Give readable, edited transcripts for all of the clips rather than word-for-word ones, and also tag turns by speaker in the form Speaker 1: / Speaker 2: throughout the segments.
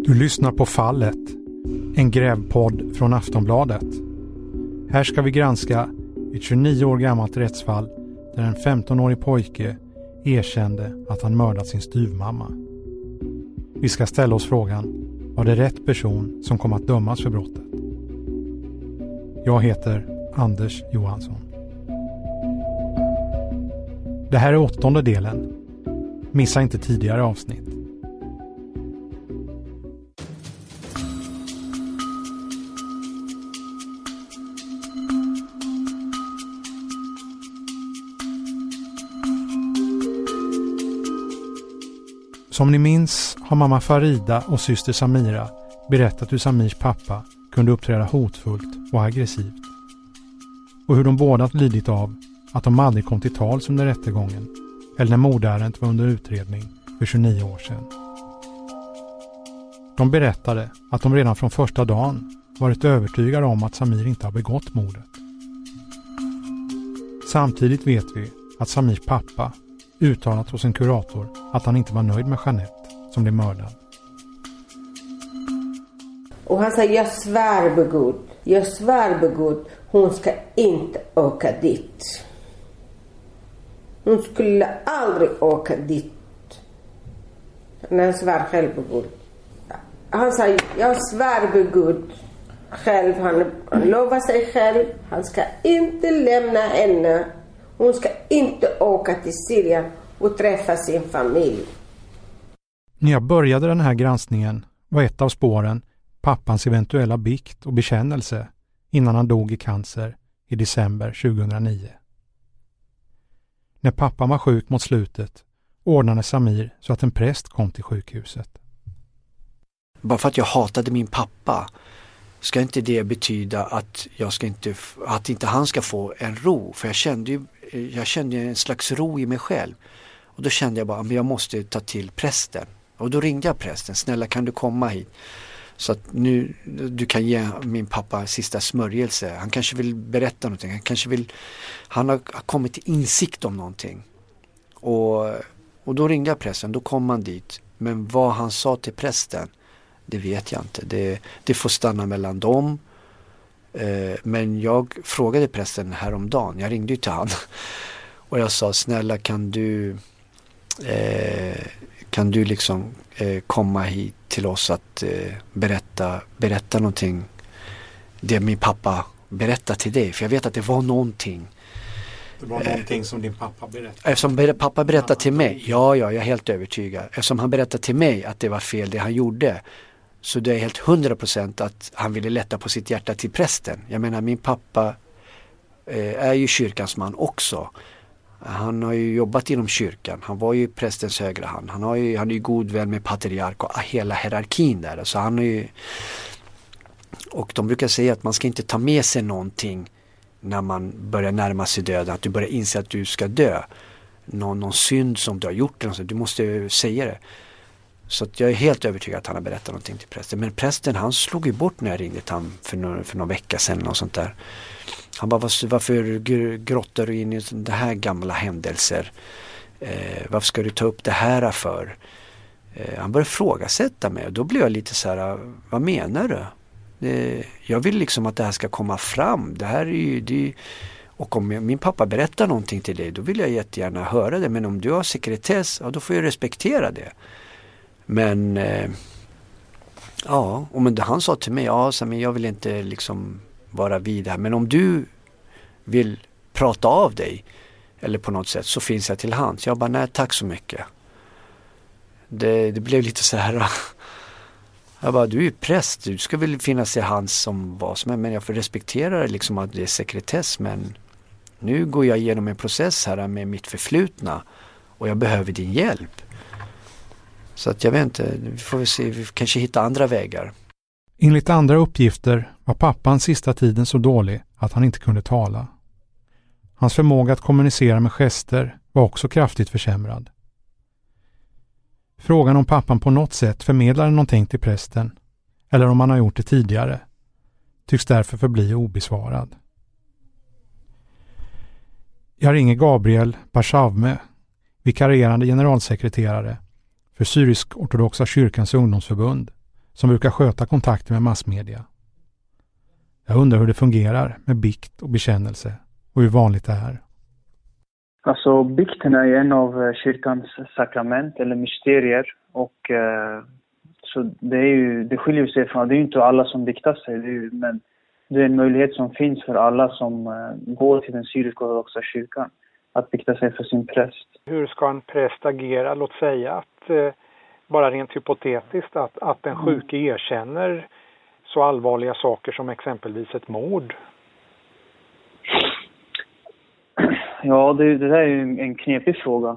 Speaker 1: Du lyssnar på Fallet, en grävpodd från Aftonbladet. Här ska vi granska ett 29 år gammalt rättsfall där en 15-årig pojke erkände att han mördat sin styvmamma. Vi ska ställa oss frågan, var det rätt person som kom att dömas för brottet? Jag heter Anders Johansson. Det här är 8:e delen. Missa inte tidigare avsnitt. Som ni minns har mamma Farida och syster Samira berättat hur Samirs pappa kunde uppträda hotfullt och aggressivt. Och hur de båda lidit av att de aldrig kom till tals under rättegången eller när mordärendet var under utredning för 29 år sedan. De berättade att de redan från första dagen varit övertygade om att Samir inte har begått mordet. Samtidigt vet vi att Samirs pappa uttalat hos en kurator att han inte var nöjd med Jeanette som blev mördad.
Speaker 2: Och han sa, jag svär på Gud, hon ska inte åka dit. Hon skulle aldrig åka dit. Men han svär själv på Gud. Han sa, jag svär på Gud själv. Han lovar sig själv. Han ska inte lämna henne. Hon ska inte åka till Syrien och träffa sin familj.
Speaker 1: När jag började den här granskningen var ett av spåren pappans eventuella bikt och bekännelse innan han dog i cancer i december 2009. När pappan var sjuk mot slutet ordnade Samir så att en präst kom till sjukhuset.
Speaker 3: Bara för att jag hatade min pappa ska inte det betyda att inte han ska få en ro. För jag kände en slags ro i mig själv. Och då kände jag bara att jag måste ta till prästen. Och då ringde jag prästen. Snälla, kan du komma hit? Så att nu du kan ge min pappa sista smörjelse. Han kanske vill berätta någonting. Han har kommit till insikt om någonting. Och då ringde jag prästen. Då kom han dit. Men vad han sa till prästen, det vet jag inte. Det får stanna mellan dem. Men jag frågade prästen häromdagen. Jag ringde ju till han. Och jag sa, snälla kan du liksom komma hit till oss att berätta någonting. Det min pappa berättade till dig. För jag vet att det var någonting.
Speaker 1: Det var någonting som din pappa berättade.
Speaker 3: Eftersom pappa berättade till mig. Ja, jag är helt övertygad. Eftersom han berättade till mig att det var fel det han gjorde. Så det är helt 100% att han ville lätta på sitt hjärta till prästen. Jag menar, min pappa är ju kyrkans man också. Han har ju jobbat inom kyrkan. Han var ju prästens högra hand. Han är ju god vän med patriark och hela hierarkin där. Så han är ju... Och de brukar säga att man ska inte ta med sig någonting när man börjar närma sig döden. Att du börjar inse att du ska dö. Någon synd som du har gjort. Du måste säga det. Så att jag är helt övertygad att han har berättat någonting till prästen. Men prästen, han slog ju bort när jag ringde till honom för någon vecka sedan och sånt där. Han bara, varför grottar du in i det här gamla händelser? Varför ska du ta upp det här för? Han började frågasätta mig och då blev jag lite så här, vad menar du? Jag vill liksom att det här ska komma fram. Det här är ju... Och om min pappa berättar någonting till dig, då vill jag jättegärna höra det. Men om du har sekretess, ja, då får jag respektera det. Men han sa till mig, men jag vill inte liksom vara vid här. Men om du vill prata av dig eller på något sätt så finns jag till hands. Jag bara, nej tack så mycket. Det blev lite så här. Jag bara, du är ju präst. Du ska väl finnas i hands som vad som är. Men jag får respektera liksom att det är sekretess. Men nu går jag igenom en process här med mitt förflutna. Och jag behöver din hjälp. Så att jag vet inte, vi får väl se, vi kanske hittar andra vägar.
Speaker 1: Enligt andra uppgifter var pappan sista tiden så dålig att han inte kunde tala. Hans förmåga att kommunicera med gester var också kraftigt försämrad. Frågan om pappan på något sätt förmedlade någonting till prästen, eller om han har gjort det tidigare, tycks därför förbli obesvarad. Jag ringer Gabriel Barshavme, vikarierande generalsekreterare för Syrisk-ortodoxa kyrkans ungdomsförbund, som brukar sköta kontakter med massmedia. Jag undrar hur det fungerar med bikt och bekännelse och hur vanligt det är.
Speaker 4: Alltså bikten är en av kyrkans sakrament eller mysterier och så det skiljer sig från, det är ju inte alla som biktar sig, men det är en möjlighet som finns för alla som går till den syrisk-ortodoxa kyrkan att bikta sig för sin präst.
Speaker 5: Hur ska en präst agera? Låt säga att, bara rent hypotetiskt, att den sjuke erkänner så allvarliga saker som exempelvis ett mord.
Speaker 4: Ja, det där är ju en knepig fråga.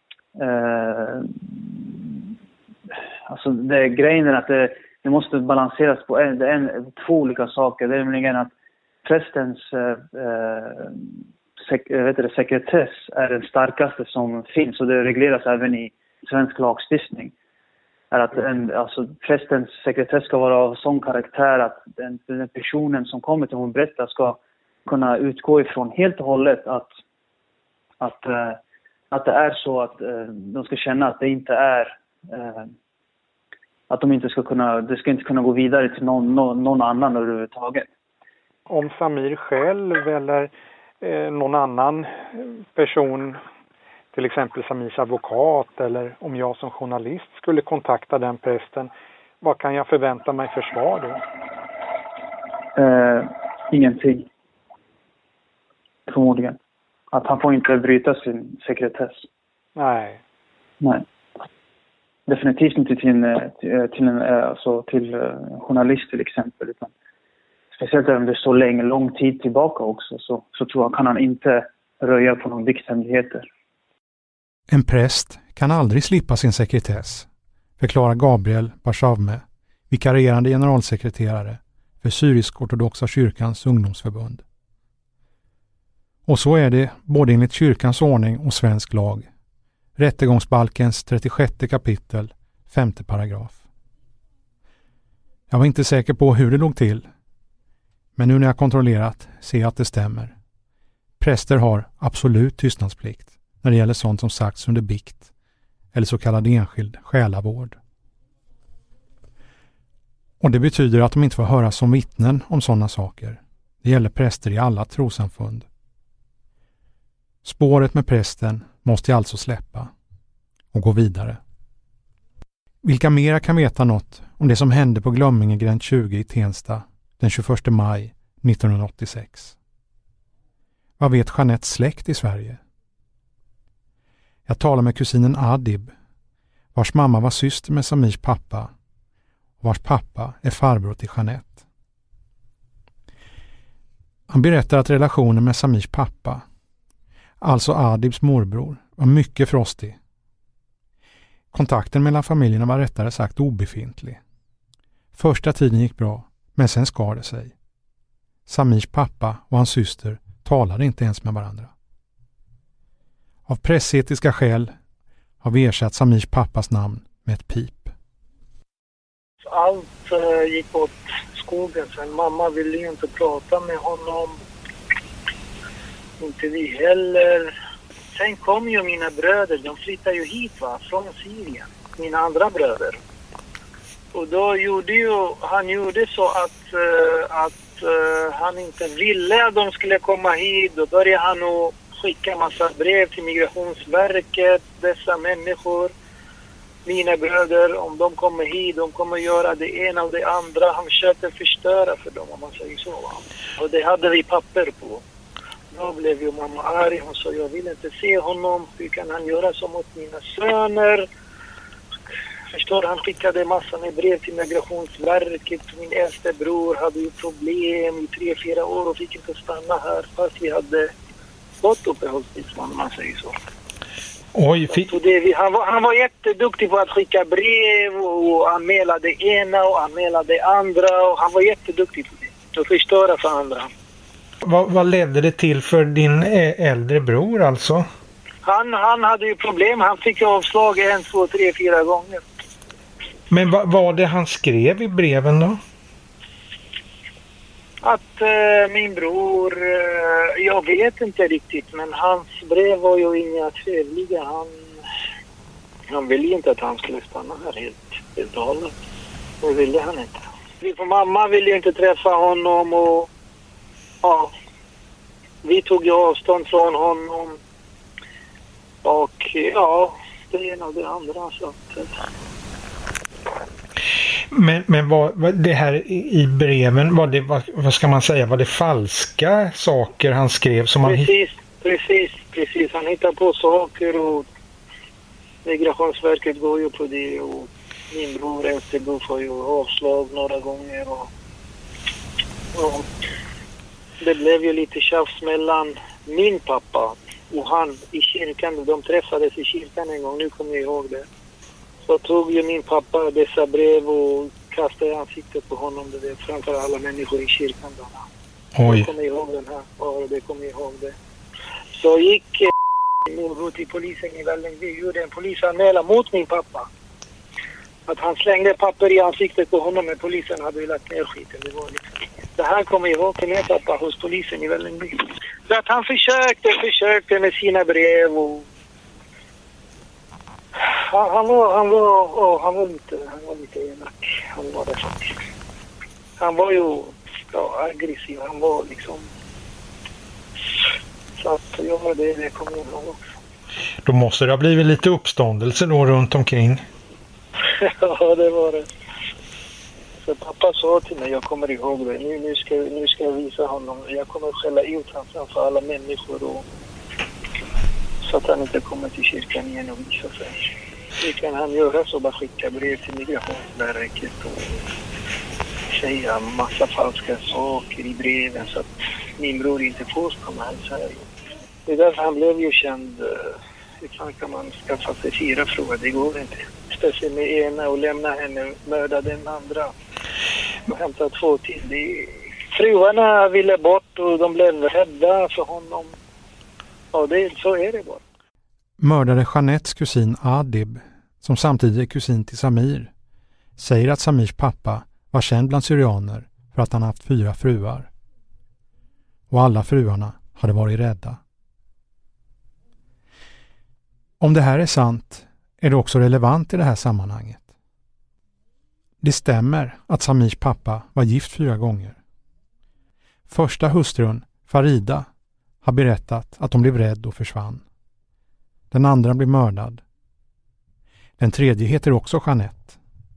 Speaker 4: Alltså grejen är att det måste balanseras på två olika saker. Det är nämligen att prästens sekretess är den starkaste som finns, och det regleras även i svensk lagstiftning. Är att prästens sekretess ska vara av sån karaktär att den personen som kommer till hon berättar ska kunna utgå ifrån helt och hållet att det är så att de ska känna att det inte är att de inte ska kunna, det ska inte kunna gå vidare till någon annan överhuvudtaget.
Speaker 5: Om Samir själv eller någon annan person, till exempel Samirs advokat, eller om jag som journalist skulle kontakta den prästen, vad kan jag förvänta mig för svar då?
Speaker 4: Ingenting. Förmodligen. Att han får inte bryta sin sekretess.
Speaker 5: Nej.
Speaker 4: Definitivt inte till en journalist till exempel. Utan speciellt om det är så lång tid tillbaka också, så tror jag kan han inte röja på någon vikthemligheter.
Speaker 1: En präst kan aldrig slippa sin sekretess, förklarar Gabriel Barsavme, vikarierande generalsekreterare för Syrisk-ortodoxa kyrkans ungdomsförbund. Och så är det både enligt kyrkans ordning och svensk lag. Rättegångsbalkens 36 kapitel, 5:e paragraf. Jag var inte säker på hur det låg till, men nu när jag kontrollerat ser jag att det stämmer. Präster har absolut tystnadsplikt när det gäller sånt som sagts under bikt eller så kallad enskild själavård. Och det betyder att de inte får höra som vittnen om sådana saker. Det gäller präster i alla trossamfund. Spåret med prästen måste jag alltså släppa och gå vidare. Vilka mera kan veta något om det som hände på Glömmingegränd 20 i Tensta den 21 maj 1986? Vad vet Jeanettes släkt i Sverige? Jag talar med kusinen Adib, vars mamma var syster med Samirs pappa och vars pappa är farbror till Jeanette. Han berättar att relationen med Samirs pappa, alltså Adibs morbror, var mycket frostig. Kontakten mellan familjerna var rättare sagt obefintlig. Första tiden gick bra, men sen skar det sig. Samirs pappa och hans syster talade inte ens med varandra. Av pressetiska skäl har vi ersatt Samirs pappas namn med ett pip.
Speaker 6: Allt gick åt skogen sen. Mamma ville ju inte prata med honom. Inte vi heller. Sen kom ju mina bröder. De flyttade ju hit från Syrien. Mina andra bröder. Och då gjorde han så att han inte ville att de skulle komma hit. Då började han att skicka massa brev till Migrationsverket. Dessa människor, mina bröder, om de kommer hit, de kommer göra det ena och det andra. Han försökte förstöra för dem, om man säger så. Och det hade vi papper på. Då blev ju mamma arg. Hon sa, jag vill inte se honom. Hur kan han göra så mot mina söner? Förstår, han skickade massor med brev till Migrationsverket. Min äldste bror hade ju problem i 3-4 år och fick inte stanna här fast vi hade fått uppehållstillstånd, man säger så.
Speaker 5: Oj,
Speaker 6: han var jätteduktig på att skicka brev och anmäla det ena och anmäla det andra, och han var jätteduktig på det. Och förstöra för andra.
Speaker 5: Vad ledde det till för din äldre bror alltså?
Speaker 6: Han hade ju problem. Han fick avslag 1, 2, 3, 4 gånger.
Speaker 5: Men vad var det han skrev i breven då?
Speaker 6: Att min bror, jag vet inte riktigt, men hans brev var ju inga trevliga. Han ville inte att han skulle stanna här helt och hållet. Det ville han inte. För mamma ville ju inte träffa honom och ja, vi tog ju avstånd från honom. Och ja, det ena och det andra. Så att...
Speaker 7: Men vad det här i breven, vad ska man säga, var det falska saker han skrev som han...
Speaker 6: Precis. Han hittar på saker och Migrationsverket går ju på det och min bror Österbo får ju avslag några gånger och det blev ju lite tjafs mellan min pappa och han i kyrkan. De träffades i kyrkan en gång, nu kommer jag ihåg det. Så tog ju min pappa dessa brev och kastade ansiktet på honom, det vet, framför alla människor i kyrkan. Oj. Jag kommer ihåg den här, ja, det kommer jag ihåg det. Så gick min bror till polisen i Vällingby, gjorde en polisanmälan mot min pappa. Att han slängde papper i ansiktet på honom, men polisen hade ju lagt ner skiten. Det här kommer jag ihåg till min pappa hos polisen i Vällingby. Så att han försökte med sina brev och han var lite elak. Han var det faktiskt. Han var ju aggressiv. Han var liksom... Så att det kommer jag ihåg också.
Speaker 7: Då måste det ha blivit lite uppståndelse då runt omkring.
Speaker 6: Ja, det var det. Så pappa sa till mig, jag kommer ihåg det. Nu ska jag visa honom. Jag kommer skälla ut honom framför alla människor och så att han inte kommer till kyrkan igen och visa sig. Det kan han göra, så bara skicka brev till Migrationsverket och säga massa falska saker i breven så att min bror inte får komma här i Sverige. Det är därför han blev ju känd. Hur kan man skaffa sig 4 fruar? Det går inte. Speciellt med ena och lämna henne, mörda den andra och hämta 2 till. Fruarna ville bort och de blev rädda för honom. Ja, så är det bara.
Speaker 1: Mördade Jeanettes kusin Adib, som samtidigt är kusin till Samir, säger att Samirs pappa var känd bland syrianer för att han haft 4 fruar. Och alla fruarna hade varit rädda. Om det här är sant är det också relevant i det här sammanhanget. Det stämmer att Samirs pappa var gift 4 gånger. Första hustrun, Farida, har berättat att hon blev rädd och försvann. Den andra blev mördad. Den tredje heter också Jeanette.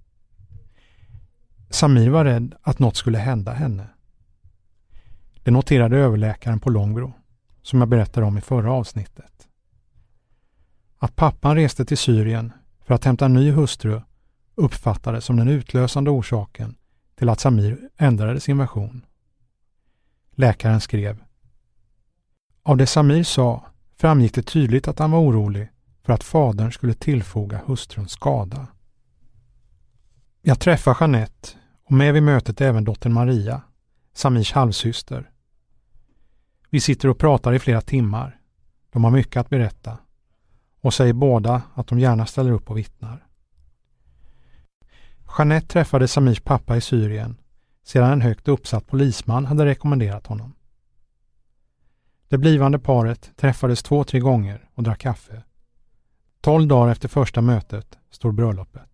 Speaker 1: Samir var rädd att något skulle hända henne. Det noterade överläkaren på Långbro, som jag berättade om i förra avsnittet. Att pappan reste till Syrien för att hämta en ny hustru uppfattades som den utlösande orsaken till att Samir ändrade sin version. Läkaren skrev: av det Samir sa framgick det tydligt att han var orolig för att fadern skulle tillfoga hustruns skada. Jag träffar Jeanette och med vid mötet även dottern Maria, Samirs halvsyster. Vi sitter och pratar i flera timmar. De har mycket att berätta och säger båda att de gärna ställer upp och vittnar. Jeanette träffade Samirs pappa i Syrien sedan en högt uppsatt polisman hade rekommenderat honom. Det blivande paret träffades 2-3 gånger och drack kaffe. 12 dagar efter första mötet står bröllopet.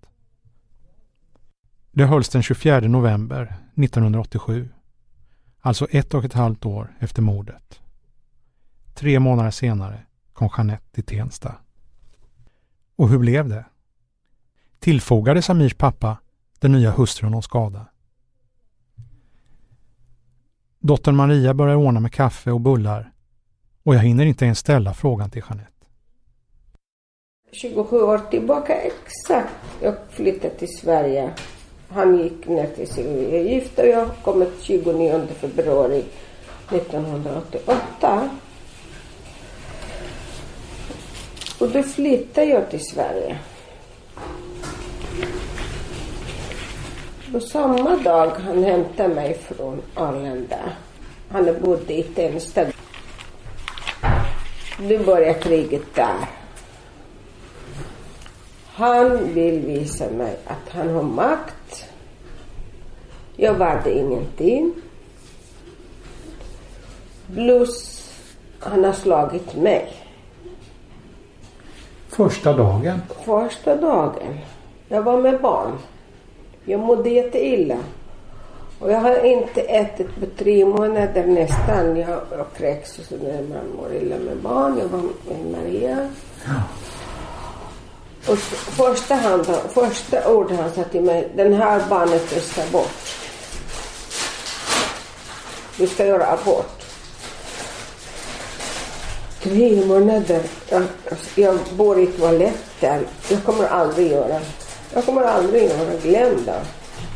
Speaker 1: Det hölls den 24 november 1987, alltså 1,5 år efter mordet. 3 månader senare kom Jeanette till Tensta. Och hur blev det? Tillfogade Samirs pappa den nya hustrun någon skada? Dottern Maria börjar ordna med kaffe och bullar och jag hinner inte ens ställa frågan till Jeanette.
Speaker 2: 27 år tillbaka exakt. Jag flyttade till Sverige. Han gick ner till sig gift och jag kom 29 februari 1988. Och då flyttade jag till Sverige. Och samma dag han hämtade mig från Arlanda. Han bodde i Tensta. Nu började kriget där. Han vill visa mig att han har makt. Jag varde ingenting. Plus han har slagit mig.
Speaker 7: Första dagen?
Speaker 2: Första dagen. Jag var med barn. Jag mådde jätteilla. Och jag har inte ätit på 3 månader nästan. Jag kräks och så när man mår illa med barn. Jag var med Maria. Ja. Och första ordet han sa till mig, den här barnet ska bort. Du ska göra abort. 3 månader. Jag bor i toaletten. Jag kommer aldrig göra. Glöm det.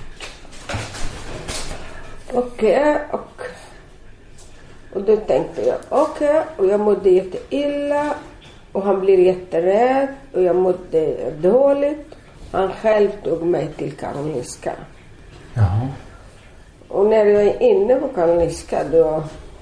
Speaker 2: Okej. Och då tänkte jag, och jag mådde jätteilla. Och han blev jätterädd. Och jag mådde dåligt. Han själv tog mig till Karolinska.
Speaker 7: Jaha.
Speaker 2: Och när jag är inne på Karolinska då...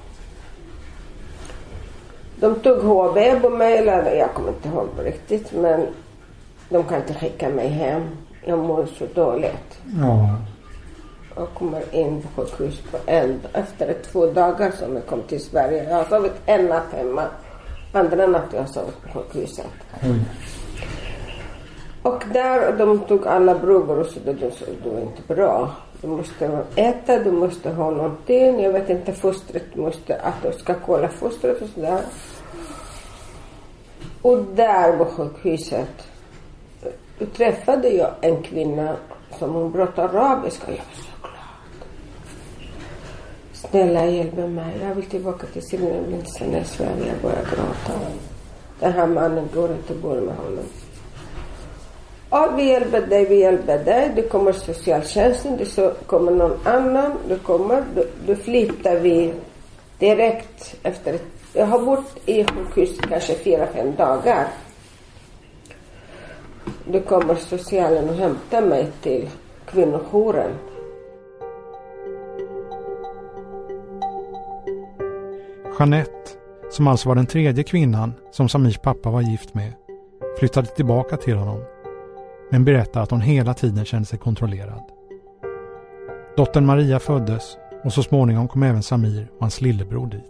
Speaker 2: De tog HB på mig, eller jag kommer inte ihåg riktigt, men de kan inte skicka mig hem. Jag mår så dåligt.
Speaker 7: Ja.
Speaker 2: Jag kommer in på sjukhus efter 2 dagar som jag kom till Sverige. Jag har sovit en natt hemma. Andra natt jag har sovit på sjukhuset. Och där de tog alla prover och så det är inte bra. Du måste äta, du måste ha någonting. Jag vet inte, fostret måste, att du ska kolla fostret och sådär. Och där på sjukhuset då träffade jag en kvinna som hon pratade arabiska. Jag var så glad. Snälla hjälp mig. Jag vill tillbaka till Syrien. Jag vill inte stanna i Sverige. Jag börjar gråta. Den här mannen går inte bo med honom. Ja, vi hjälper dig. Du kommer socialtjänsten, det kommer någon annan. Du flyttar vi direkt efter. Jag har bott i sjukhus kanske 4-5 dagar. Då kommer socialen och hämtar mig till kvinnojouren.
Speaker 1: Jeanette, som alltså var den 3:e kvinnan som Samirs pappa var gift med, flyttade tillbaka till honom. Men berättade att hon hela tiden kände sig kontrollerad. Dottern Maria föddes och så småningom kom även Samir och hans lillebror dit.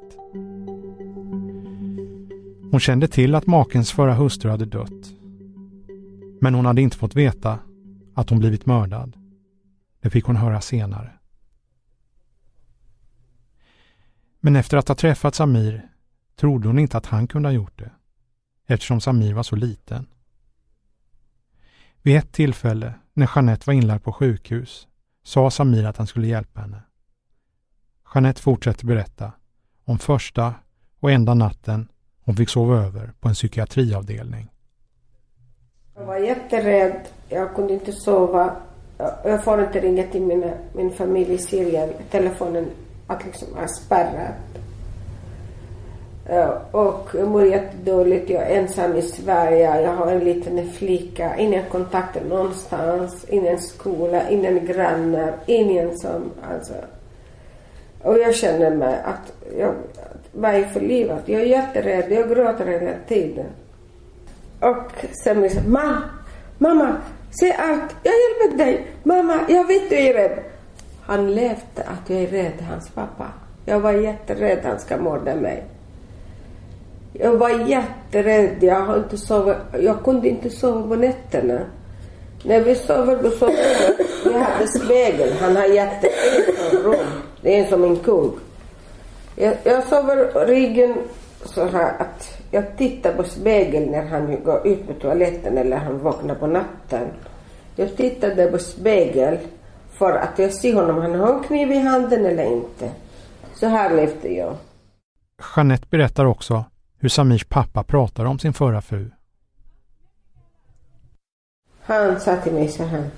Speaker 1: Hon kände till att makens förra hustru hade dött. Men hon hade inte fått veta att hon blivit mördad. Det fick hon höra senare. Men efter att ha träffat Samir trodde hon inte att han kunde ha gjort det. Eftersom Samir var så liten. Vid ett tillfälle, när Jeanette var inlagd på sjukhus, sa Samir att han skulle hjälpa henne. Jeanette fortsätter berätta om första och enda natten hon fick sova över på en psykiatriavdelning.
Speaker 2: Jag var jätterädd. Jag kunde inte sova. Jag får inte ringa till min familj i Syrien. Telefonen att liksom är spärrad. Och jag mår jättedåligt. Jag är ensam i Sverige. Jag har en liten flicka. Ingen kontakt någonstans. Ingen skola. Ingen grannar. Ingen som alltså. Och jag känner mig att vad är för livet? Jag är jätterädd. Jag gråter hela tiden. Och sen sa mamma, se allt. Jag hjälper dig. Mamma, jag vet du är rädd. Han levde att jag är rädd, hans pappa. Jag var jätterädd han ska mörda mig. Jag var jätterädd. Jag kunde inte sova på nätterna. När vi sover, då sover vi. hade spegel. Han har jättefint rum. Det är som en kung. Jag sover ryggen så här att jag tittar på spegeln när han går ut på toaletten eller han vaknar på natten. Jag tittade på spegeln för att jag ser honom. Han har en kniv i handen eller inte. Så här levde jag.
Speaker 1: Jeanette berättar också hur Samirs pappa pratar om sin förra fru.
Speaker 2: Han sa till mig så här.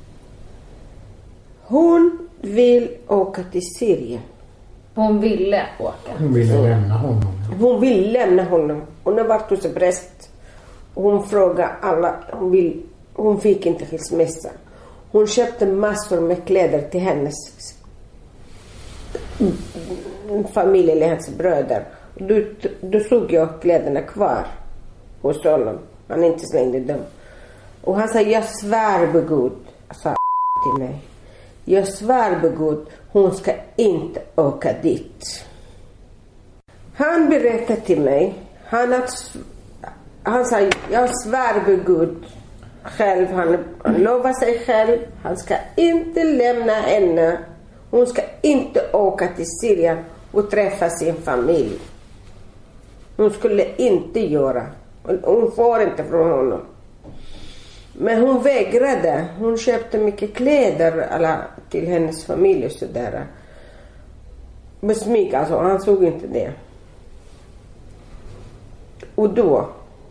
Speaker 2: Hon vill åka till Syrien.
Speaker 8: Hon ville åka.
Speaker 7: Hon ville lämna honom.
Speaker 2: Hon vill lämna honom. Hon har varit hos präst. Hon frågade alla. Hon fick inte skilsmässa. Hon köpte massor med kläder till hennes familj eller hennes bröder. Då såg jag kläderna kvar hos honom. Han inte slängde dem. Och han sa, jag svär på Gud. Sa till mig. Jag svär på Gud. Hon ska inte åka dit. Han berättade till mig. Han sa, jag svär på Gud. själv. Han lovar sig själv. Han ska inte lämna henne. Hon ska inte åka till Syrien och träffa sin familj. Hon skulle inte göra. Hon får inte från honom. Men hon vägrade. Hon köpte mycket kläder till hennes familj och sådär. Besmyg, alltså. Han såg inte det. Och då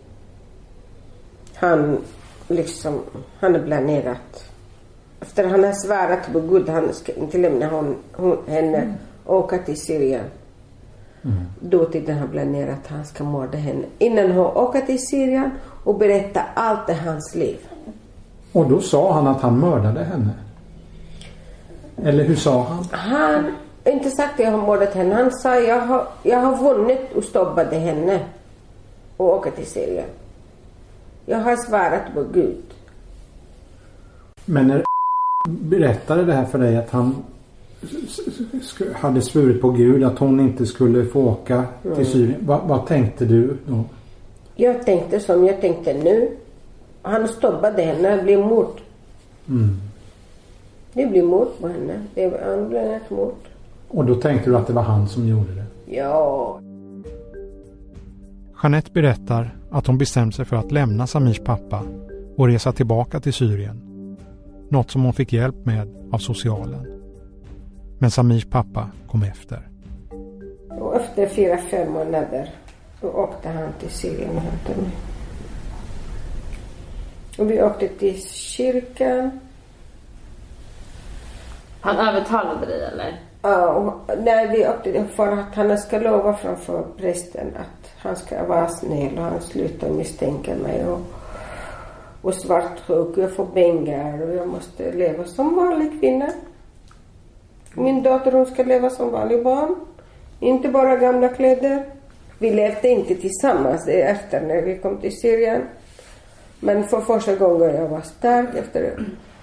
Speaker 2: han är planerat. Efter han har svarat på Gud, han ska inte lämna henne åka till Syrien. Då till han planerat att han ska mörda henne. Innan hon åker till Syrien och berätta allt i hans liv.
Speaker 1: Och då sa han att han mördade henne? Eller hur sa han?
Speaker 2: Han inte sagt att jag har mördat henne. Han sa jag har vunnit och stoppade henne och åka till Syrien. Jag har svarat på Gud.
Speaker 1: Men när berättade det här för dig att han hade svurit på Gud att hon inte skulle få åka till Syrien. Vad tänkte du då?
Speaker 2: Jag tänkte som jag tänkte nu. Han stoppade henne. Det blev mord. Det blev mord på henne. Han blev ett mord.
Speaker 1: Och då tänkte du att det var han som gjorde det?
Speaker 2: Ja.
Speaker 1: Jeanette berättar att hon bestämde sig för att lämna Samirs pappa och resa tillbaka till Syrien. Något som hon fick hjälp med av socialen. Men Samirs pappa kom efter.
Speaker 2: Och efter 4-5 månader då åkte han till Syrien och hämtade mig. Och vi åkte till kyrkan.
Speaker 8: Han övertalade dig eller?
Speaker 2: Ja, när vi åkte för att han ska lova framför prästen att han ska vara snäll och han slutar misstänka mig och svartsjuk. Jag får pengar och jag måste leva som vanlig kvinna. Min dotter hon ska leva som vanlig barn. Inte bara gamla kläder. Vi levde inte tillsammans efter när vi kom till Syrien. Men för första gången jag var stark efter det.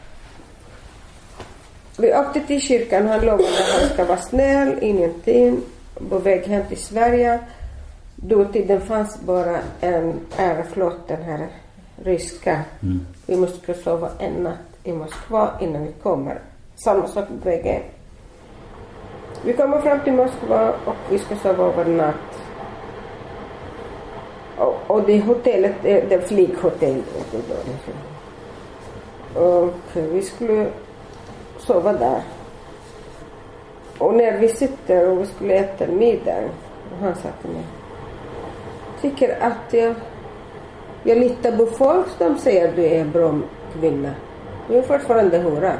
Speaker 2: Vi åkte till kyrkan. Han lovade att han ska vara snäll. Ingenting. På väg hem till Sverige. Då tiden fanns bara en aeroflot, den här ryska. Vi måste sova en natt i Moskva innan vi kommer. Samma sak på vägen. Vi kommer fram till Moskva och vi ska sova över natt. Och det hotellet, det är flyghotell. Och vi skulle sova där. Och när vi sitter och vi skulle äta middag. Och han sa till mig. Tycker att jag litar på folk som säger att du är en bra kvinna. Du är fortfarande hora.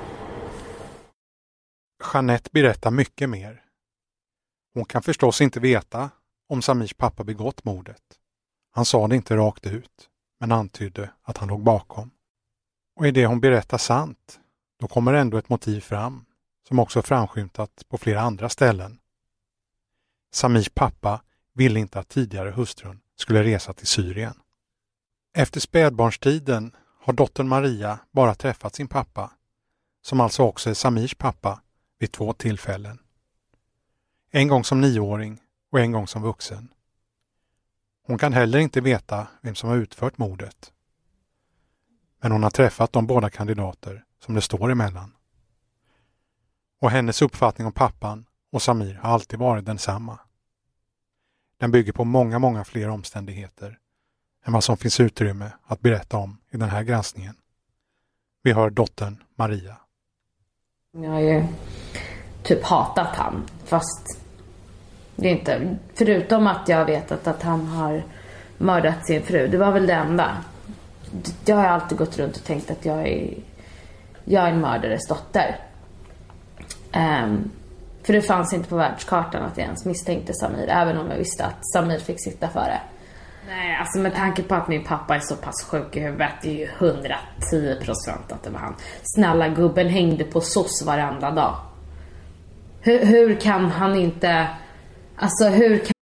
Speaker 1: Jeanette berättar mycket mer. Hon kan förstås inte veta om Samirs pappa begått mordet. Han sa det inte rakt ut, men antydde att han låg bakom. Och är det hon berättar sant, då kommer ändå ett motiv fram, som också framskymtat på flera andra ställen. Samirs pappa ville inte att tidigare hustrun skulle resa till Syrien. Efter spädbarnstiden har dottern Maria bara träffat sin pappa, som alltså också är Samirs pappa, vid 2 tillfällen. En gång som 9-åring och en gång som vuxen. Hon kan heller inte veta vem som har utfört mordet. Men hon har träffat de båda kandidater som det står emellan. Och hennes uppfattning om pappan och Samir har alltid varit densamma. Den bygger på många fler omständigheter än vad som finns utrymme att berätta om i den här granskningen. Vi hör dottern Maria.
Speaker 8: Jag har ju typ hatat han, fast det är inte, förutom att jag vet att han har mördat sin fru. Det var väl det enda. Jag har alltid gått runt och tänkt att jag är en mördares dotter. För det fanns inte på världskartan att jag ens misstänkte Samir, även om jag visste att Samir fick sitta för det. Nej, alltså med tanke på att min pappa är så pass sjuk i huvudet, det är ju 110% att det var han. Snälla gubben hängde på soss varenda dag. Hur kan han inte... Alltså hur kan...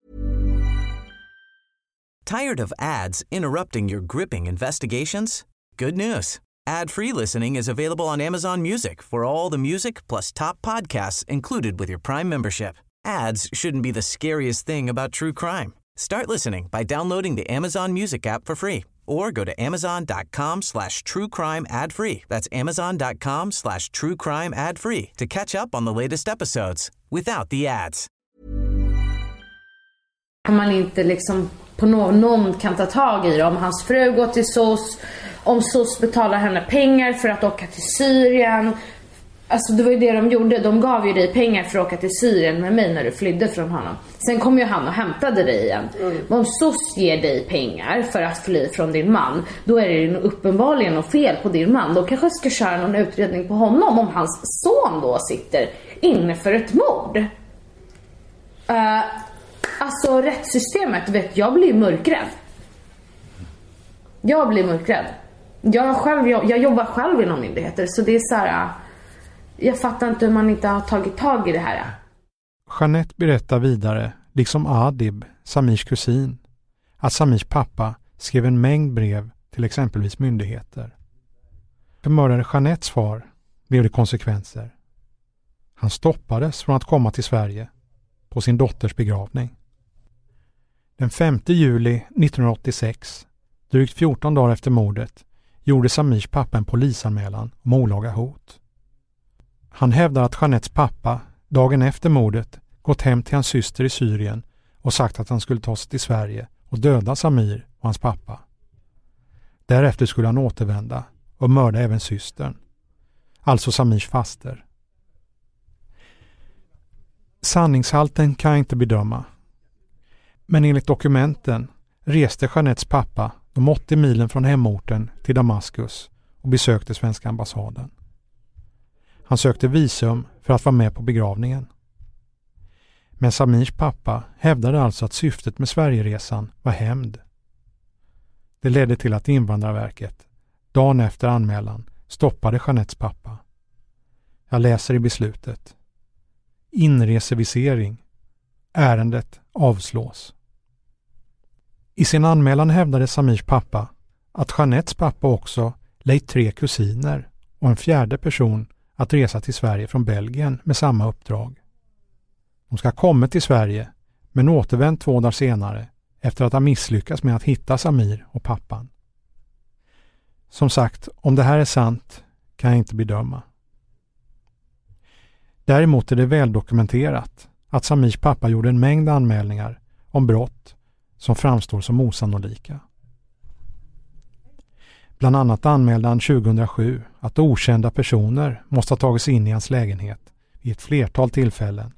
Speaker 9: Tired of ads interrupting your gripping investigations? Good news. Ad-free listening is available on Amazon Music for all the music plus top podcasts included with your Prime membership. Ads shouldn't be the scariest thing about true crime. Start listening by downloading the Amazon Music app for free or go to amazon.com/truecrime ad-free. That's amazon.com/truecrime ad-free to catch up on the latest episodes without the ads.
Speaker 8: Om man inte liksom på någon kan ta tag i det. Om hans fru går till SOS, om SOS betalar henne pengar för att åka till Syrien. Alltså det var ju det de gjorde. De gav ju dig pengar för att åka till Syrien med mig när du flydde från honom. Sen kom ju han och hämtade dig igen. Men om SOS ger dig pengar för att fly från din man, då är det ju uppenbarligen något fel på din man. Då kanske ska köra någon utredning på honom om hans son då sitter inne för ett mord. Alltså rättssystemet, vet, jag blir mörkrädd. Jag jobbar själv inom myndigheter, så det är så här. Jag fattar inte hur man inte har tagit tag i det här.
Speaker 1: Jeanette berättar vidare, liksom Adib, Samirs kusin, att Samirs pappa skrev en mängd brev till exempelvis myndigheter. För mördare Jeanettes far blev det konsekvenser. Han stoppades från att komma till Sverige på sin dotters begravning. Den 5 juli 1986, drygt 14 dagar efter mordet, gjorde Samirs pappa en polisanmälan om olaga hot. Han hävdar att Jeanettes pappa dagen efter mordet gått hem till hans syster i Syrien och sagt att han skulle ta sig till Sverige och döda Samir och hans pappa. Därefter skulle han återvända och mörda även systern, alltså Samirs faster. Sanningshalten kan jag inte bedöma. Men enligt dokumenten reste Jeanettes pappa de 80 milen från hemorten till Damaskus och besökte svenska ambassaden. Han sökte visum för att vara med på begravningen. Men Samirs pappa hävdade alltså att syftet med Sverigeresan var hämnd. Det ledde till att Invandrarverket, dagen efter anmälan, stoppade Jeanettes pappa. Jag läser i beslutet. Inresevisering. Ärendet avslås. I sin anmälan hävdade Samirs pappa att Jeanettes pappa också lejt 3 kusiner och en 4:e person att resa till Sverige från Belgien med samma uppdrag. De ska komma till Sverige men återvänt 2 dagar senare efter att ha misslyckats med att hitta Samir och pappan. Som sagt, om det här är sant kan jag inte bedöma. Däremot är det väldokumenterat att Samirs pappa gjorde en mängd anmälningar om brott som framstår som osannolika. Bland annat anmälde han 2007 att okända personer måste ha tagit sig in i hans lägenhet vid ett flertal tillfällen.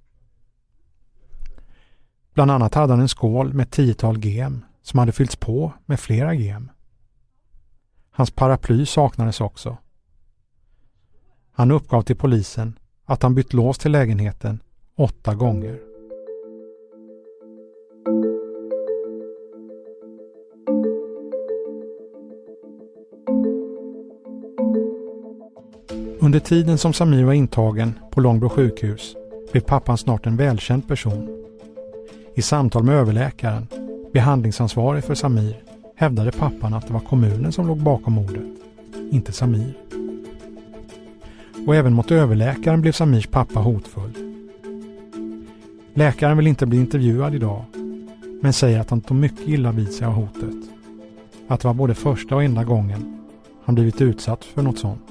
Speaker 1: Bland annat hade han en skål med 10-tal gem som hade fyllts på med flera gem. Hans paraply saknades också. Han uppgav till polisen att han bytt lås till lägenheten 8 gånger. Under tiden som Samir var intagen på Långbro sjukhus blev pappan snart en välkänd person. I samtal med överläkaren, behandlingsansvarig för Samir, hävdade pappan att det var kommunen som låg bakom mordet, inte Samir. Och även mot överläkaren blev Samirs pappa hotfull. Läkaren vill inte bli intervjuad idag, men säger att han tog mycket illa vid sig av hotet. Att det var både första och enda gången han blivit utsatt för något sånt.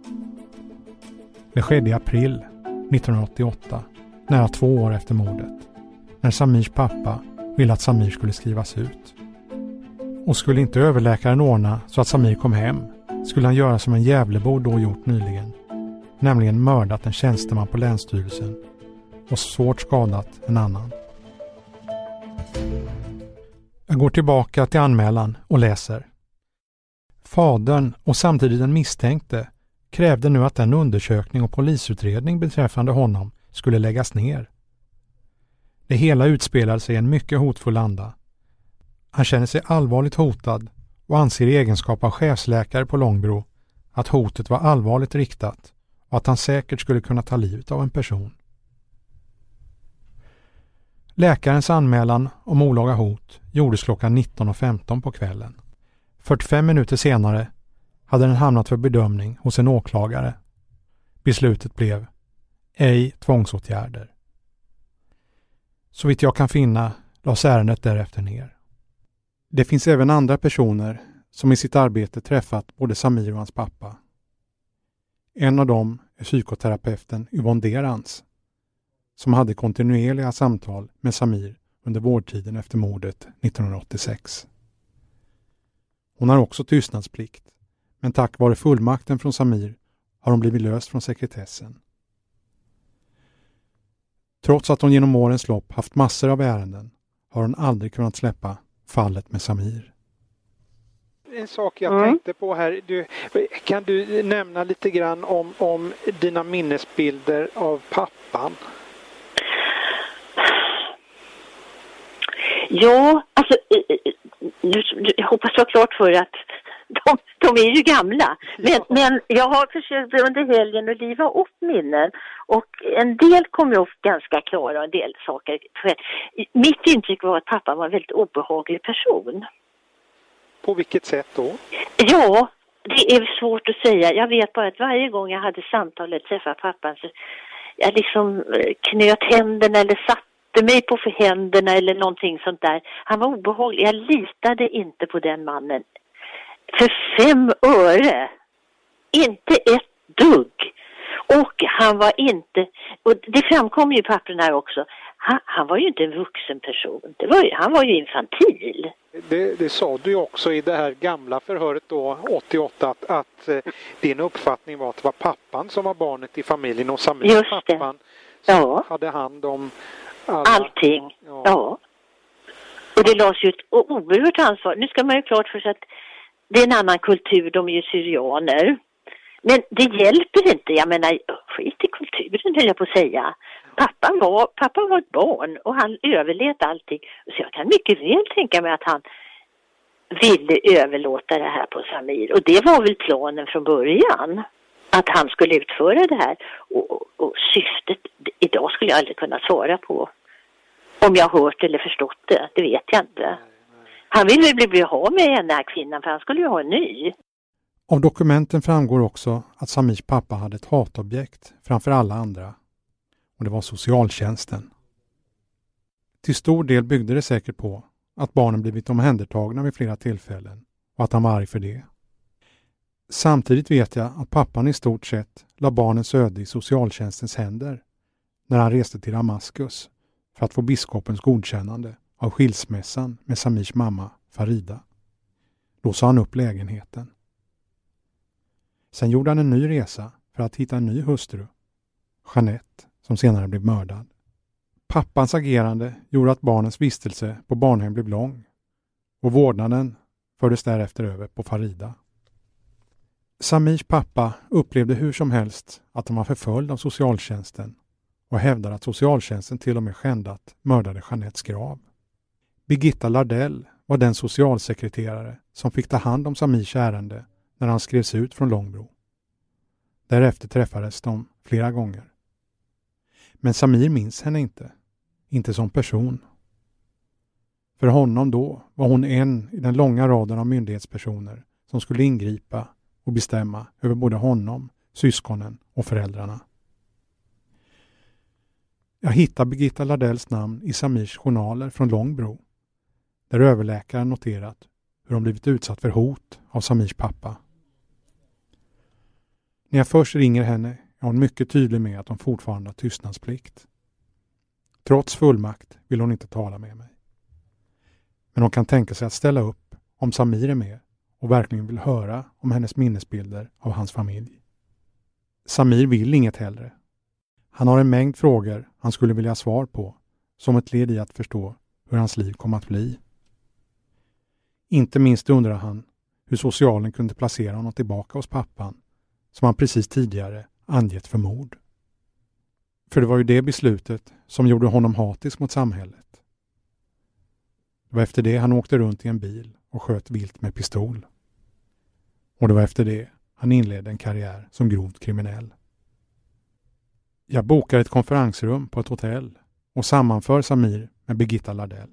Speaker 1: Det skedde i april 1988, nära 2 år efter mordet, när Samirs pappa ville att Samir skulle skrivas ut. Och skulle inte överläkaren ordna så att Samir kom hem, skulle han göra som en Gävlebo då gjort nyligen, nämligen mördat en tjänsteman på länsstyrelsen och svårt skadat en annan. Jag går tillbaka till anmälan och läser. Fadern och samtidigt den misstänkte krävde nu att en undersökning och polisutredning beträffande honom skulle läggas ner. Det hela utspelade sig i en mycket hotfull anda. Han känner sig allvarligt hotad och anser i egenskap av chefsläkare på Långbro att hotet var allvarligt riktat och att han säkert skulle kunna ta livet av en person. Läkarens anmälan om olaga hot gjordes klockan 19:15 på kvällen. 45 minuter senare hade den hamnat för bedömning hos en åklagare. Beslutet blev ej tvångsåtgärder. Så vitt jag kan finna lades ärendet därefter ner. Det finns även andra personer som i sitt arbete träffat både Samir och hans pappa. En av dem är psykoterapeuten Yvonne Derans, som hade kontinuerliga samtal med Samir under vårdtiden efter mordet 1986. Hon har också tystnadsplikt, men tack vare fullmakten från Samir har hon blivit löst från sekretessen. Trots att hon genom årens lopp haft massor av ärenden har hon aldrig kunnat släppa fallet med Samir.
Speaker 5: En sak jag tänkte på här, kan du nämna lite grann om dina minnesbilder av pappan?
Speaker 10: Ja, alltså jag hoppas jag klart för att de är ju gamla. Men jag har försökt under helgen att liva upp minnen. Och en del kommer upp ganska klara och en del saker. Mitt intryck var att pappa var en väldigt obehaglig person.
Speaker 5: På vilket sätt då?
Speaker 10: Ja, det är svårt att säga. Jag vet bara att varje gång jag hade samtal eller träffade pappan så jag liksom knöt händerna eller satte mig på för händerna eller någonting sånt där. Han var obehaglig. Jag litade inte på den mannen. För 5 öre. Inte ett dugg. Och han var inte, och det framkom ju i papperna här också, han var ju inte en vuxen person. Han var ju infantil.
Speaker 5: Det sa du ju också i det här gamla förhöret då, 88, att din uppfattning var att det var pappan som var barnet i familjen och Samir pappan som hade hand om
Speaker 10: allting. Ja. Och det lades ju ett oerhört ansvar. Nu ska man ju klart för sig att det är en annan kultur, de är ju syrianer. Men det hjälper inte, jag menar, skit i kulturen höll jag på att säga. Pappa var ett barn och han överlät allting. Så jag kan mycket väl tänka mig att han ville överlåta det här på Samir. Och det var väl planen från början, att han skulle utföra det här. Och syftet, idag skulle jag aldrig kunna svara på. Om jag har hört eller förstått det vet jag inte. Han ville bli av med den här kvinnan för han skulle ju ha en ny.
Speaker 1: Av dokumenten framgår också att Samirs pappa hade ett hatobjekt framför alla andra. Och det var socialtjänsten. Till stor del byggde det säkert på att barnen blivit omhändertagna vid flera tillfällen och att han var arg för det. Samtidigt vet jag att pappan i stort sett la barnens öde i socialtjänstens händer när han reste till Damaskus för att få biskopens godkännande av skilsmässan med Samirs mamma Farida. Då sa han upp lägenheten. Sen gjorde han en ny resa för att hitta en ny hustru, Jeanette, som senare blev mördad. Pappans agerande gjorde att barnens vistelse på barnhem blev lång och vårdnaden fördes därefter över på Farida. Samirs pappa upplevde hur som helst att han var förföljd av socialtjänsten och hävdade att socialtjänsten till och med skändat mördade Jeanettes grav. Birgitta Lardell var den socialsekreterare som fick ta hand om Samirs ärende när han skrevs ut från Långbro. Därefter träffades de flera gånger. Men Samir minns henne inte som person. För honom då var hon en i den långa raden av myndighetspersoner som skulle ingripa och bestämma över både honom, syskonen och föräldrarna. Jag hittar Birgitta Lardells namn i Samirs journaler från Långbro, där överläkaren noterat hur hon blivit utsatt för hot av Samirs pappa. När jag först ringer henne är hon mycket tydlig med att hon fortfarande har tystnadsplikt. Trots fullmakt vill hon inte tala med mig. Men hon kan tänka sig att ställa upp om Samir är med och verkligen vill höra om hennes minnesbilder av hans familj. Samir vill inget hellre. Han har en mängd frågor han skulle vilja ha svar på som ett led i att förstå hur hans liv kom att bli. Inte minst undrar han hur socialen kunde placera honom tillbaka hos pappan som han precis tidigare angett för mord. För det var ju det beslutet som gjorde honom hatisk mot samhället. Det var efter det han åkte runt i en bil och sköt vilt med pistol. Och det var efter det han inledde en karriär som grovt kriminell. Jag bokar ett konferensrum på ett hotell och sammanför Samir med Birgitta Lardell.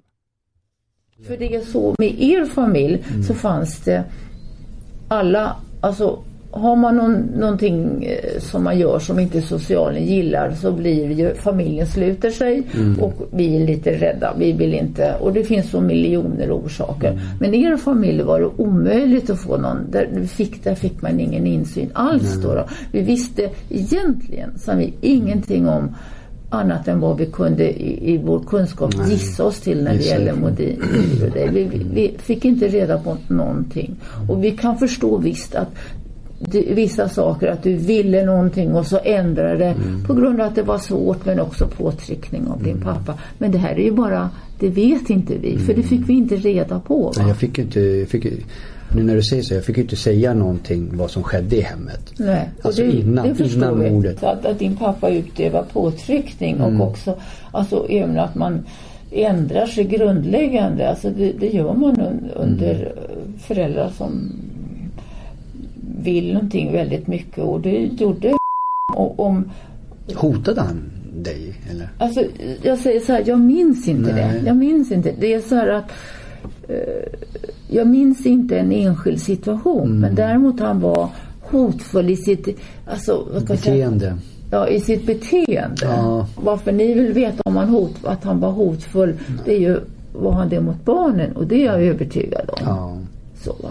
Speaker 11: För det är så med er familj så fanns det alla, alltså har man någonting som man gör som inte socialen gillar, så blir ju familjen sluter sig och vi är lite rädda. Vi vill inte, och det finns så miljoner orsaker. Men i er familj var det omöjligt att få någon, där fick man ingen insyn alls då. Vi visste egentligen så vi ingenting om annat än vad vi kunde i vår kunskap gissa oss till när det gäller Modin. Vi fick inte reda på någonting. Och vi kan förstå visst att vissa saker, att du ville någonting och så ändrade det på grund av att det var svårt, men också påtryckning av din pappa. Men det här är ju bara, det vet inte vi, för det fick vi inte reda på. Va?
Speaker 3: Nej, jag fick nu när du säger så, jag fick inte säga någonting vad som skedde i hemmet.
Speaker 11: Nej, och
Speaker 3: alltså
Speaker 11: det
Speaker 3: innan mordet.
Speaker 11: Att din pappa utövar påtryckning och också, alltså även att man ändrar sig grundläggande, alltså det gör man under föräldrar som vill någonting väldigt mycket, och det gjorde om.
Speaker 3: Hotade han dig eller?
Speaker 11: Alltså jag säger så här, jag minns inte det. Jag minns inte. Det är så här att jag minns inte en enskild situation, men däremot han var hotfull i sitt
Speaker 3: beteende.
Speaker 11: Ja, i sitt beteende. Ja. Varför ni vill veta om att han var hotfull, det är ju, var han det mot barnen, och det är jag övertygad om.
Speaker 3: Ja.
Speaker 11: Så va.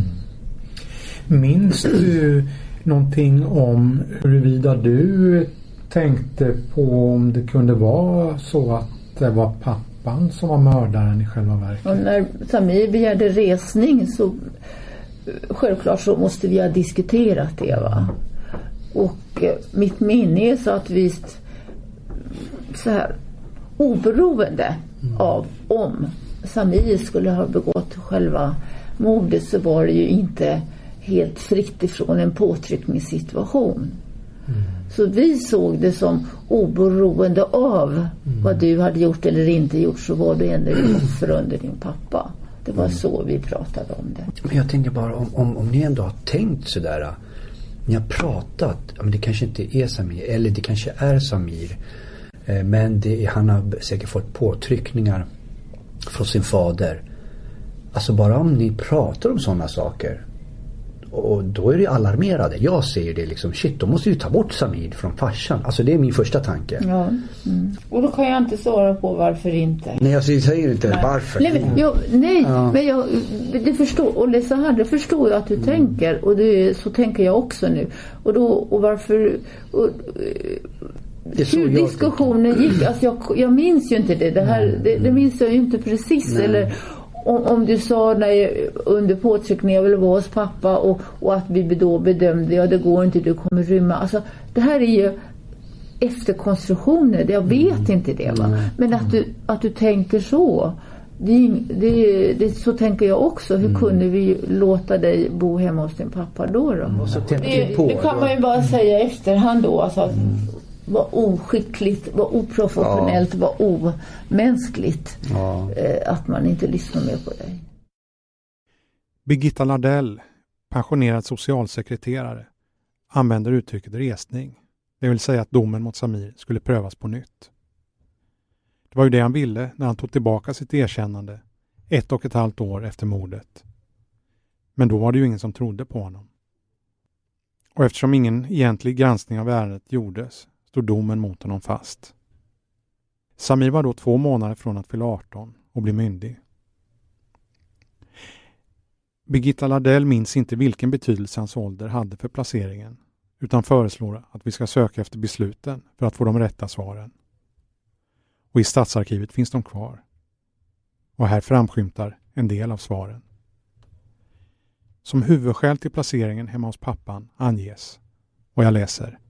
Speaker 1: Minns du någonting om huruvida du tänkte på om det kunde vara så att det var pappan som var mördaren i själva verket?
Speaker 11: Och när Samir begärde resning, så självklart så måste vi ha diskuterat det, va. Och mitt minne är så att visst så här, oberoende av om Samir skulle ha begått själva mordet, så var det ju inte helt fritt ifrån en påtryckningssituation. Så vi såg det som oberoende av vad du hade gjort eller inte gjort, så var det ändå ett offer under din pappa. Det var så vi pratade om det.
Speaker 3: Men jag tänker bara om ni ändå har tänkt sådär, ni har pratat, men det kanske inte är Samir, eller det kanske är Samir, men han har säkert fått påtryckningar från sin fader. Alltså bara om ni pratar om sådana saker, och då är det alarmerade. Jag säger det liksom, shit, då måste ju ta bort Samir från farsan. Alltså det är min första tanke.
Speaker 11: Ja. Och då kan jag inte svara på varför inte.
Speaker 3: Nej, jag säger inte varför.
Speaker 11: Men jag det förstår, och så här, det förstår jag att du tänker, och så tänker jag också nu. Och varför hur diskussionen gick, alltså jag minns ju inte det här, det minns jag ju inte precis. Nej. Eller om du sa under påtryckning jag ville vara hos pappa, och att vi då bedömde, det går inte, du kommer rymma. Alltså det här är ju efterkonstruktioner, jag vet inte det, va. Men att du tänker så, det så tänker jag också. Hur kunde vi låta dig bo hemma hos din pappa då? Det kan man ju bara säga efterhand då, alltså var oskickligt, var oprofessionellt, var omänskligt att man inte lyssnar mer på dig.
Speaker 1: Birgitta Lardell, pensionerad socialsekreterare, använder uttrycket resning. Det vill säga att domen mot Samir skulle prövas på nytt. Det var ju det han ville när han tog tillbaka sitt erkännande 1,5 år efter mordet. Men då var det ju ingen som trodde på honom. Och eftersom ingen egentlig granskning av ärendet gjordes, stod domen mot honom fast. Samir var då 2 månader från att fylla 18 och bli myndig. Birgitta Lardell minns inte vilken betydelse hans ålder hade för placeringen, utan föreslår att vi ska söka efter besluten för att få de rätta svaren. Och i stadsarkivet finns de kvar. Och här framskymtar en del av svaren. Som huvudskäl till placeringen hemma hos pappan anges, och jag läser: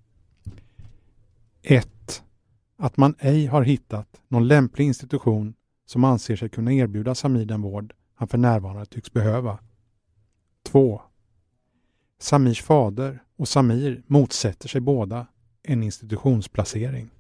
Speaker 1: 1. Att man ej har hittat någon lämplig institution som anser sig kunna erbjuda Samir den vård han för närvarande tycks behöva. 2. Samirs fader och Samir motsätter sig båda en institutionsplacering.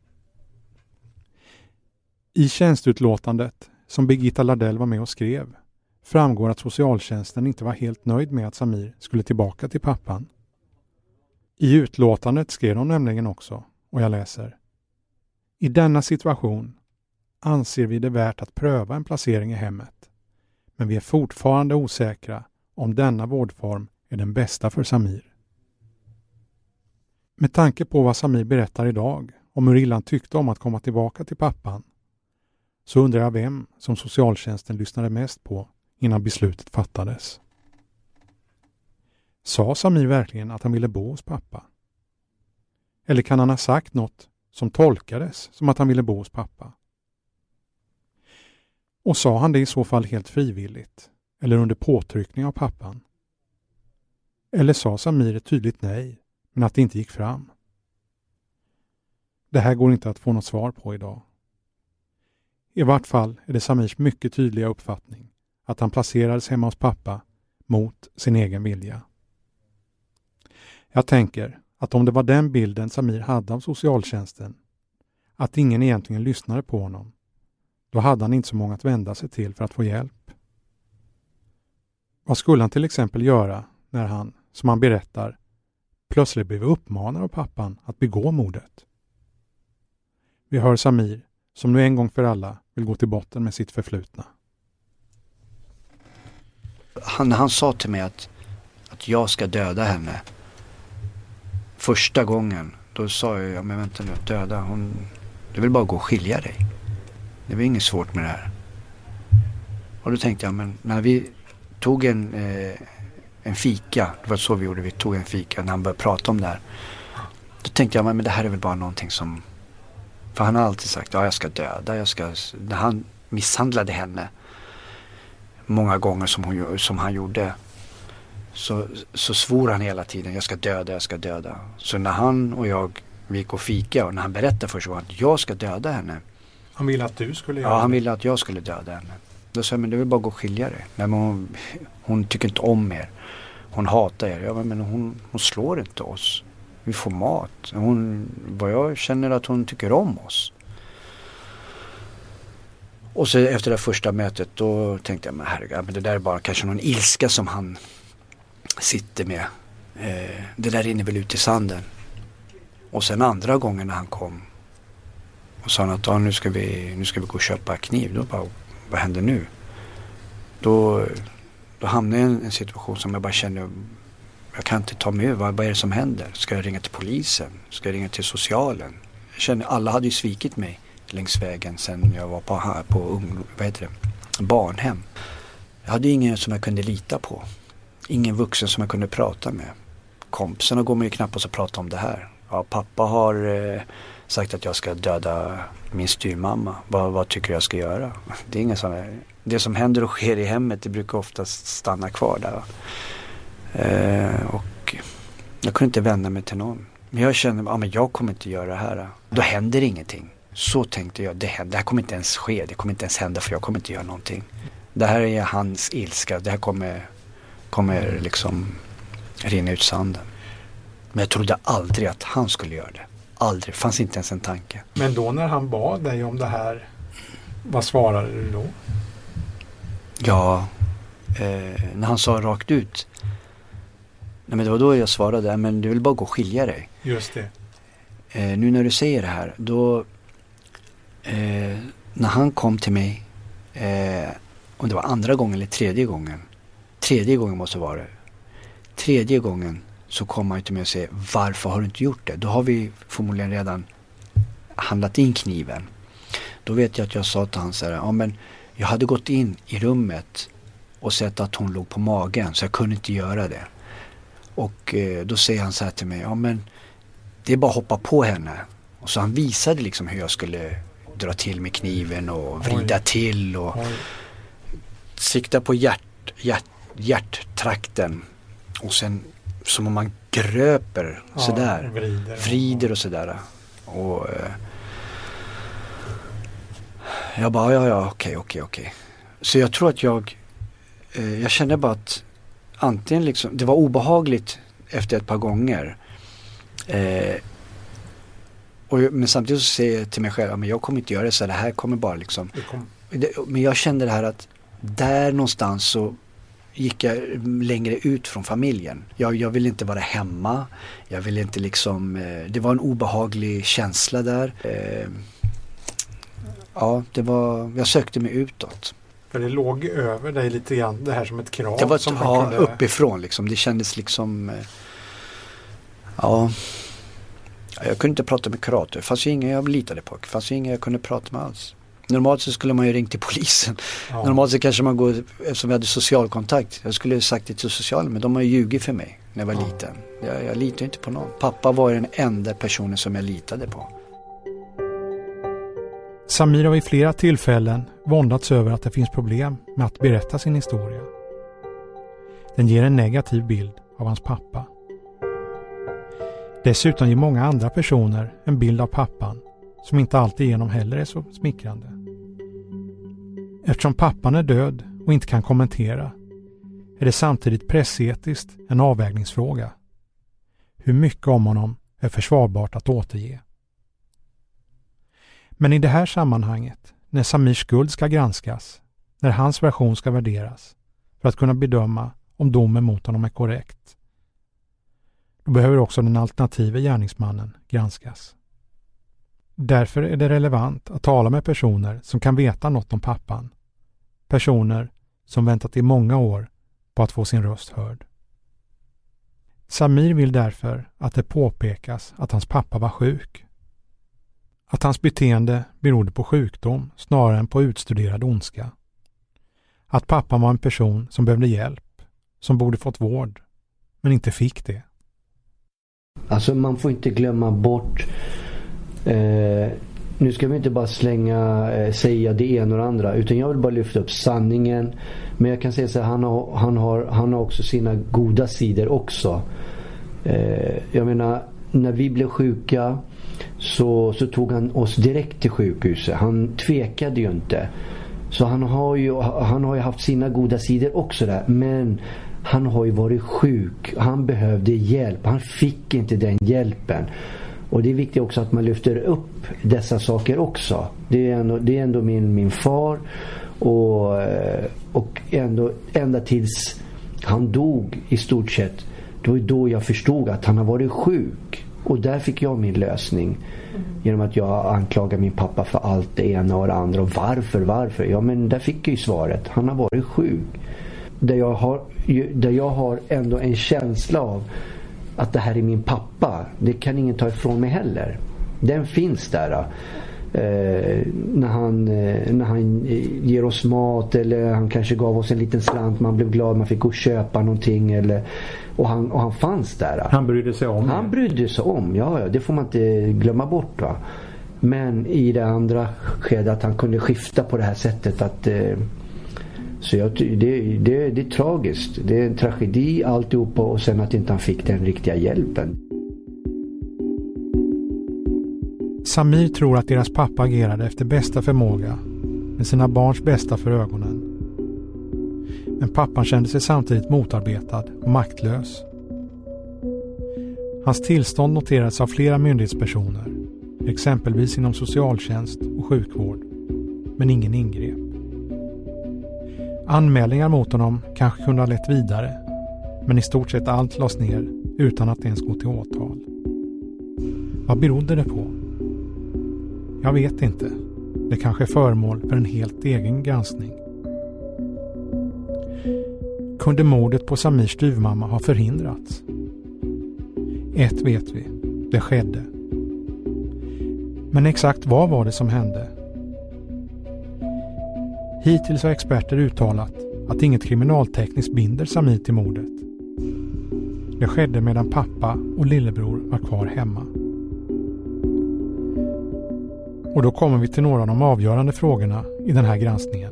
Speaker 1: I tjänstutlåtandet som Birgitta Lardell var med och skrev framgår att socialtjänsten inte var helt nöjd med att Samir skulle tillbaka till pappan. I utlåtandet skrev de nämligen också, och jag läser: I denna situation anser vi det värt att pröva en placering i hemmet, men vi är fortfarande osäkra om denna vårdform är den bästa för Samir. Med tanke på vad Samir berättar idag om hur illa han tyckte om att komma tillbaka till pappan, så undrar jag vem som socialtjänsten lyssnade mest på innan beslutet fattades. Sa Samir verkligen att han ville bo hos pappa? Eller kan han ha sagt något som tolkades som att han ville bo hos pappa? Och sa han det i så fall helt frivilligt eller under påtryckning av pappan? Eller sa Samir ett tydligt nej men att det inte gick fram? Det här går inte att få något svar på idag. I vart fall är det Samirs mycket tydliga uppfattning att han placerades hemma hos pappa mot sin egen vilja. Jag tänker att om det var den bilden Samir hade av socialtjänsten, att ingen egentligen lyssnade på honom, då hade han inte så många att vända sig till för att få hjälp. Vad skulle han till exempel göra när han, som han berättar, plötsligt blev uppmanad av pappan att begå mordet? Vi hör Samir, som nu en gång för alla vill gå till botten med sitt förflutna.
Speaker 3: Han sa till mig att jag ska döda henne. Första gången, då sa jag, men vänta nu, döda, det vill bara gå och skilja dig. Det var inget svårt med det här. Och då tänkte jag, men när vi tog en fika, det var så vi gjorde, vi tog en fika när han började prata om det här. Då tänkte jag, men det här är väl bara någonting som, för han har alltid sagt, ja jag ska döda, när han misshandlade henne många gånger som han gjorde, så svor han hela tiden, jag ska döda. Så när han och jag gick och fika, och när han berättade först att jag ska döda henne.
Speaker 1: Han ville att du skulle göra
Speaker 3: det? Ja, han ville att jag skulle döda henne. Då sa jag, men det vill bara gå och skilja dig. Men hon tycker inte om er. Hon hatar er. Ja, men hon slår inte oss. Vi får mat. Vad jag känner att hon tycker om oss. Och så efter det första mötet då tänkte jag, men herregud, men det där är bara kanske någon ilska som han sitter med. Det där rinner väl ut i sanden. Och sen andra gången när han kom och sa att nu ska vi gå och köpa kniv. Då bara, vad händer nu? Då hamnade jag i en situation som jag bara kände, jag kan inte ta mig över. Vad är det som händer? Ska jag ringa till polisen? Ska jag ringa till socialen? Jag kände, alla hade ju svikit mig längs vägen sen jag var på barnhem. Jag hade ingen som jag kunde lita på. Ingen vuxen som jag kunde prata med. Kompisarna går mig ju knappast att prata om det här. Ja, pappa har sagt att jag ska döda min styrmamma. Vad tycker jag ska göra? Det är inga sådana. Det som händer och sker i hemmet, det brukar oftast stanna kvar där. Och jag kunde inte vända mig till någon. Men jag kände, men jag kommer inte göra det här. Då händer ingenting. Så tänkte jag, det här kommer inte ens ske. Det kommer inte ens hända, för jag kommer inte göra någonting. Det här är hans ilska. Det här kommer liksom rinna ut sanden. Men jag trodde aldrig att han skulle göra det. Aldrig, fanns inte ens en tanke.
Speaker 1: Men då när han bad dig om det här, vad svarade du då?
Speaker 3: Ja, när han sa rakt ut. Nej, men det var då jag svarade, men du vill bara gå och skilja dig.
Speaker 1: Just det.
Speaker 3: Nu när du säger det här, då när han kom till mig, om det var andra gången eller tredje gången måste det vara det. Tredje gången så kommer han till mig och säger, varför har du inte gjort det? Då har vi förmodligen redan handlat in kniven. Då vet jag att jag sa till han så här, ja men jag hade gått in i rummet och sett att hon låg på magen, så jag kunde inte göra det. Och då säger han så här till mig, ja men det är bara att hoppa på henne. Och så han visade liksom hur jag skulle dra till med kniven och vrida till och sikta på hjärttrakten. Och sen som om man gröper sådär, vrider och sådär. Och jag bara, okej. Så jag tror att jag kände bara att antingen liksom, det var obehagligt efter ett par gånger. Men samtidigt så säger jag till mig själv, men jag kommer inte göra det, så det här kommer bara liksom. Men jag kände det här att där någonstans så gick jag längre ut från familjen. Jag ville inte vara hemma. Jag ville inte liksom, det var en obehaglig känsla där. Ja, jag sökte mig utåt.
Speaker 1: För det låg över dig lite grann, det här som ett krav.
Speaker 3: Det var
Speaker 1: som
Speaker 3: uppifrån liksom. Det kändes liksom, Jag kunde inte prata med kurator. Det fanns ju ingen jag litade på. Det fanns ju ingen jag kunde prata med alls. Normalt så skulle man ju ringt till polisen. Ja. Normalt så kanske man går, eftersom vi hade socialkontakt. Jag skulle sagt det till socialen, men de har ju ljugit för mig när jag var liten. Jag litar inte på någon. Pappa var den enda personen som jag litade på.
Speaker 1: Samir har vid flera tillfällen våndats över att det finns problem med att berätta sin historia. Den ger en negativ bild av hans pappa. Dessutom ger många andra personer en bild av pappan som inte alltid genom heller är så smickrande. Eftersom pappan är död och inte kan kommentera är det samtidigt pressetiskt en avvägningsfråga. Hur mycket om honom är försvarbart att återge? Men i det här sammanhanget, när Samirs skuld ska granskas, när hans version ska värderas för att kunna bedöma om domen mot honom är korrekt, då behöver också den alternativa gärningsmannen granskas. Därför är det relevant att tala med personer som kan veta något om pappan. Personer som väntat i många år på att få sin röst hörd. Samir vill därför att det påpekas att hans pappa var sjuk. Att hans beteende berodde på sjukdom snarare än på utstuderad ondska. Att pappan var en person som behövde hjälp, som borde fått vård, men inte fick det.
Speaker 12: Alltså man får inte glömma bort, nu ska vi inte bara säga det ena och det andra, utan jag vill bara lyfta upp sanningen. Men jag kan säga så här, han har också sina goda sidor också. Jag menar, när vi blev sjuka så tog han oss direkt till sjukhuset. Han tvekade ju inte. Så han har ju haft sina goda sidor också där. Men han har ju varit sjuk. Han behövde hjälp. Han fick inte den hjälpen. Och det är viktigt också att man lyfter upp dessa saker också. Det är ändå min far. Och ända tills han dog i stort sett. Det var då jag förstod att han har varit sjuk. Och där fick jag min lösning. Genom att jag anklagade min pappa för allt det ena och det andra. Och varför? Ja, men där fick jag ju svaret. Han har varit sjuk. Där jag har ändå en känsla av att det här är min pappa. Det kan ingen ta ifrån mig heller. Den finns där. När han ger oss mat, eller han kanske gav oss en liten slant, man blev glad, man fick gå och köpa någonting, och han fanns där.
Speaker 1: Han brydde sig om.
Speaker 12: Han brydde sig om, ja, det får man inte glömma bort, va. Men i det andra skedet att han kunde skifta på det här sättet, att så det är tragiskt. Det är en tragedi alltihopa, och sen att inte han fick den riktiga hjälpen.
Speaker 1: Samir tror att deras pappa agerade efter bästa förmåga, med sina barns bästa för ögonen. Men pappan kände sig samtidigt motarbetad och maktlös. Hans tillstånd noterades av flera myndighetspersoner, exempelvis inom socialtjänst och sjukvård, men ingen ingrep. Anmälningar mot honom kanske kunde ha lett vidare, men i stort sett allt lades ner utan att ens gå till åtal. Vad berodde det på? Jag vet inte. Det kanske är föremål för en helt egen granskning. Kunde mordet på Samirs styvmamma ha förhindrats? Ett vet vi. Det skedde. Men exakt vad var det som hände? Hittills har experter uttalat att inget kriminaltekniskt binder Samir till mordet. Det skedde medan pappa och lillebror var kvar hemma. Och då kommer vi till några av de avgörande frågorna i den här granskningen.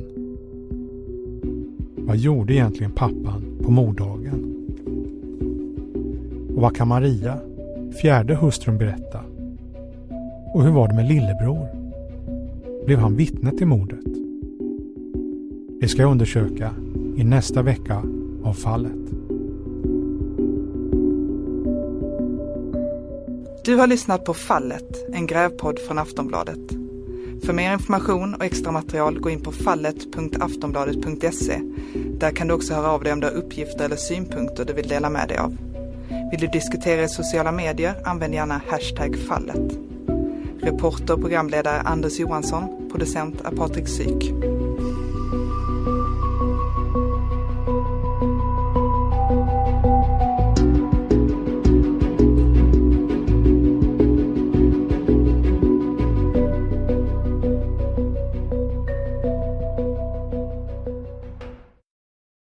Speaker 1: Vad gjorde egentligen pappan på morddagen? Och vad kan Maria, fjärde hustrun, berätta? Och hur var det med lillebror? Blev han vittne till mordet? Det ska jag undersöka i nästa vecka av Fallet.
Speaker 13: Du har lyssnat på Fallet, en grävpodd från Aftonbladet. För mer information och extra material gå in på fallet.aftonbladet.se. Där kan du också höra av dig om du har uppgifter eller synpunkter du vill dela med dig av. Vill du diskutera i sociala medier, använd gärna #fallet. Reporter och programledare Anders Johansson, producent är Patrik Syk.